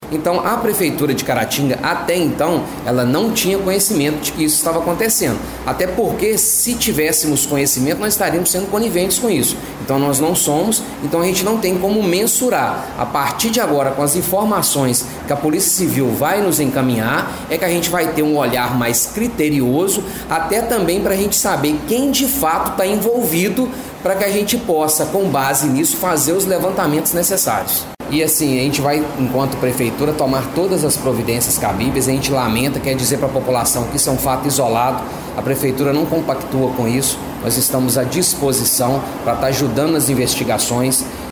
Então, a Prefeitura de Caratinga, até então, ela não tinha conhecimento de que isso estava acontecendo. Até porque, se tivéssemos conhecimento, nós estaríamos sendo coniventes com isso. Então, nós não somos, então a gente não tem como mensurar. A partir de agora, com as informações que a Polícia Civil vai nos encaminhar, é que a gente vai ter um olhar mais criterioso, até também para a gente saber quem de fato está envolvido, para que a gente possa, com base nisso, fazer os levantamentos necessários. E assim, a gente vai, enquanto prefeitura, tomar todas as providências cabíveis. A gente lamenta, quer dizer para a população que isso é um fato isolado. A prefeitura não compactua com isso. Nós estamos à disposição para estar ajudando nas investigações.